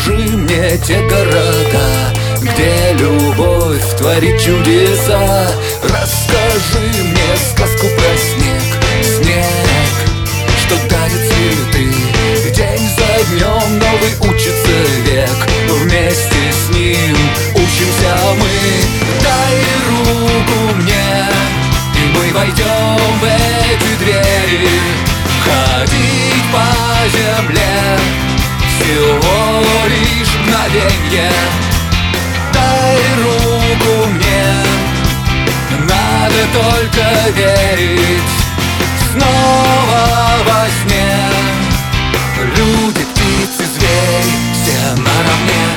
Покажи мне те города, где любовь творит чудеса. Расскажи мне сказку про снег, снег, что дарит цветы. День за днем новый учится век, вместе с ним учимся мы. Дай руку мне, и мы войдем в эти двери. Ходить по земле всего лишь мгновенье. Дай руку мне, надо только верить. Снова во сне люди, птицы, звери, все наравне.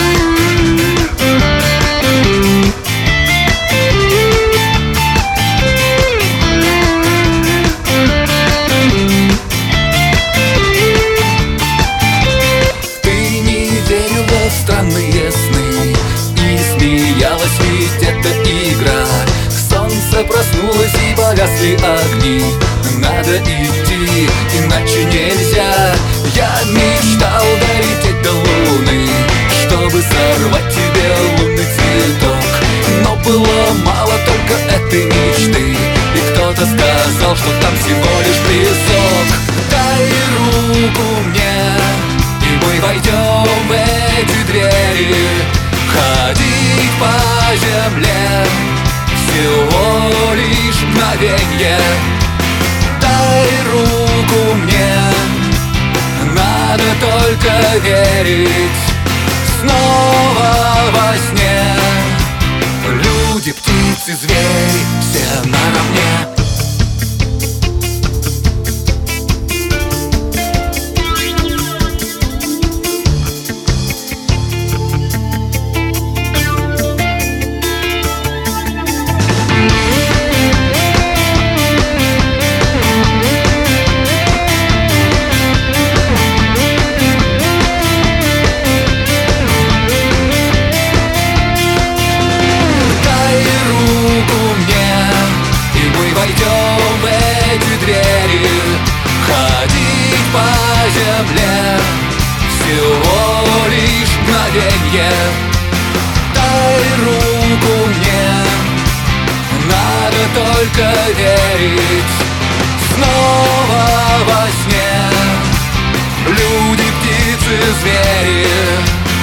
Странные сны, и смеялась, ведь это игра. Солнце проснулось и погасли огни. Надо идти, иначе нельзя. Я мечтал долететь до луны, чтобы сорвать тебе лунный цветок. Но было мало только этой мечты, и кто-то сказал, что там всего лишь песок. Дай руку мне, и мы войдем в эти двери. Ходить по земле всего лишь мгновенье. Дай руку мне, надо только верить. Снова во сне люди, птицы, звери, все наравне. Войдем в эти двери. Ходить по земле всего лишь мгновенье. Дай руку мне, надо только верить. Снова во сне люди, птицы, звери,